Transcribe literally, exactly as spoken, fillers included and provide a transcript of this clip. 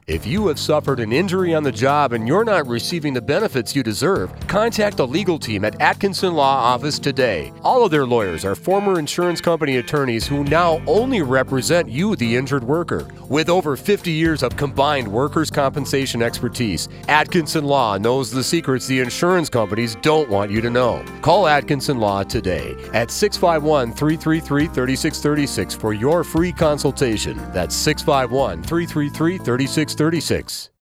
If you have suffered an injury on the job and you're not receiving the benefits you deserve, contact the legal team at Atkinson Law Office today. All of their lawyers are former insurance company attorneys who now only represent you, the injured worker. With over fifty years of combined workers' compensation expertise, Atkinson Law knows the secrets the insurance companies don't want you to know. Call Atkinson Law today at six five one, three three three, three six three six for your free consultation. That's six five one, three three three, three six three six.